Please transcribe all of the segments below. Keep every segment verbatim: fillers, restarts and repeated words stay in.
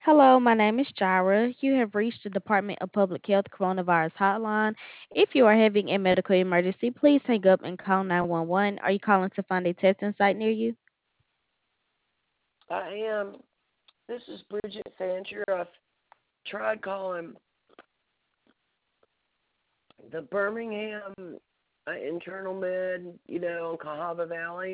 Hello, my name is Jira. You have reached the Department of Public Health Coronavirus Hotline. If you are having a medical emergency, please hang up and call nine one one. Are you calling to find a testing site near you? I am. This is Bridget Fancher. I've tried calling the Birmingham uh, Internal Med, you know, in Cahaba Valley.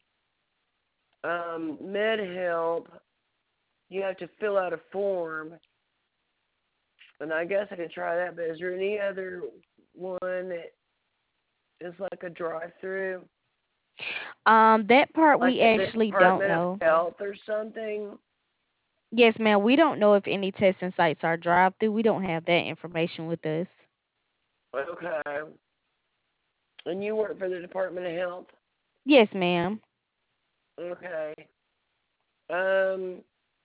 Um, Med Help, you have to fill out a form, and I guess I could try that, but is there any other one that is like a drive-through, Um, that part like we at the actually don't Department of know. Health or something? Yes, ma'am, we don't know if any testing sites are drive through. We don't have that information with us. Okay. And you work for the Department of Health? Yes, ma'am. Okay. Um,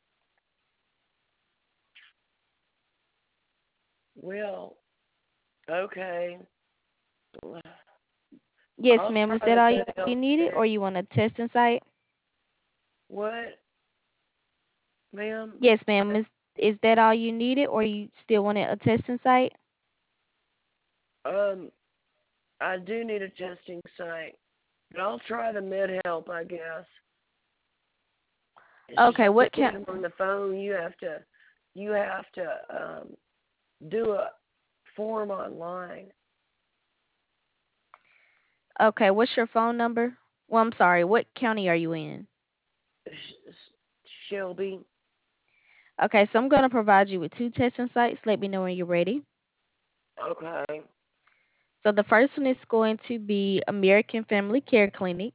well, okay. Yes, I'll ma'am. Is try that the all you med help needed, or there. you want a testing site? What, ma'am? Yes, ma'am. Is is that all you needed, or you still wanted a testing site? Um, I do need a testing site, but I'll try the med help, I guess. It's just Okay, like what to can get them on the phone, you have to, you have to um, do a form online. Okay, what's your phone number? Well, I'm sorry, what county are you in? Sh- Shelby. Okay, so I'm going to provide you with two testing sites. Let me know when you're ready. Okay. So the first one is going to be American Family Care Clinic.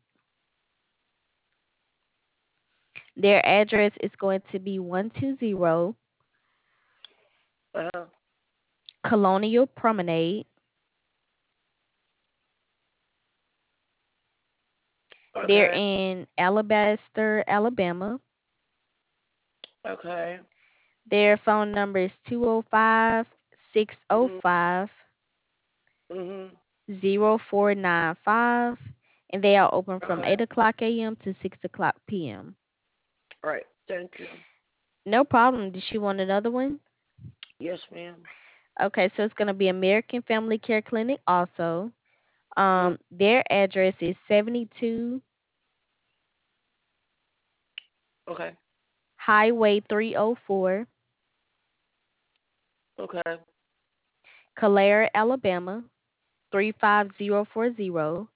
Their address is going to be one two zero Uh, Colonial Promenade. They're okay. in Alabaster, Alabama. Okay. Their phone number is two zero five, six zero Mhm. five, Mhm. zero four nine five, and they are open from Okay. eight o'clock a m to six o'clock p m. All right. Thank you. No problem. Did she want another one? Yes, ma'am. Okay, so it's going to be American Family Care Clinic also. Mm. Um, their address is seventy-two Okay. Highway three oh four, Okay. Calera, Alabama, three five zero four zero.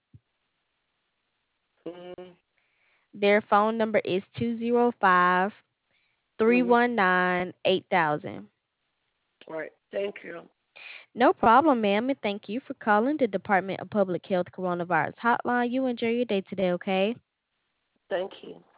Mhm. Their phone number is two zero five, three Mhm. one nine, eight thousand. All right. Thank you. No problem, ma'am, and thank you for calling the Department of Public Health Coronavirus Hotline. You enjoy your day today, okay? Thank you.